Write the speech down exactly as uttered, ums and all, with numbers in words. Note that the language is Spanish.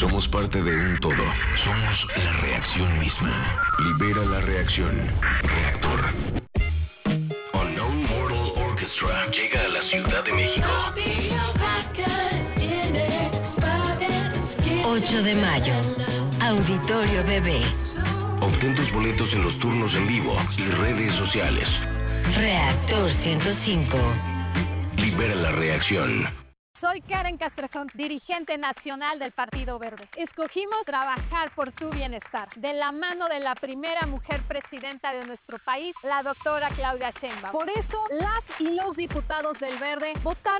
Somos parte de un todo. Somos la reacción misma. Libera la reacción. Reactor. Unknown Mortal Orchestra llega a la Ciudad de México. ocho de mayo. Auditorio Bebé. Obtén tus boletos en los turnos en vivo y redes sociales. Reactor ciento cinco. Libera la reacción. Soy Karen Castrejón, dirigente nacional del Partido Verde. Escogimos trabajar por su bienestar, de la mano de la primera mujer presidenta de nuestro país, la doctora Claudia Sheinbaum. Por eso, las y los diputados del Verde votaron